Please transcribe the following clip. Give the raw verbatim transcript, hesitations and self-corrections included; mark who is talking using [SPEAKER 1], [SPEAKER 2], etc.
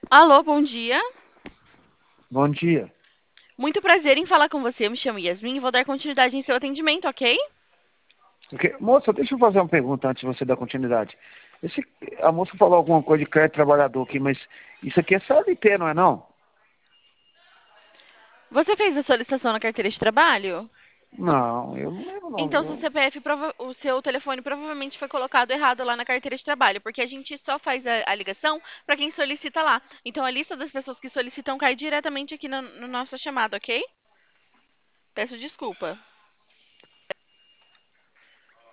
[SPEAKER 1] Alô, bom dia.
[SPEAKER 2] Bom dia.
[SPEAKER 1] Muito prazer em falar com você. Eu me chamo Yasmin e vou dar continuidade em seu atendimento, ok?
[SPEAKER 2] Ok. Moça, deixa eu fazer uma pergunta antes de você dar continuidade. Esse, a moça falou alguma coisa de crédito trabalhador aqui, mas isso aqui é C L T, não é não?
[SPEAKER 1] Você fez a solicitação na carteira de trabalho?
[SPEAKER 2] Não, eu não lembro não,
[SPEAKER 1] Então, seu
[SPEAKER 2] viu?
[SPEAKER 1] C P F, prova- o seu telefone provavelmente foi colocado errado lá na carteira de trabalho, porque a gente só faz a, a ligação para quem solicita lá. Então, a lista das pessoas que solicitam cai diretamente aqui na no nossa chamada, ok? Peço desculpa.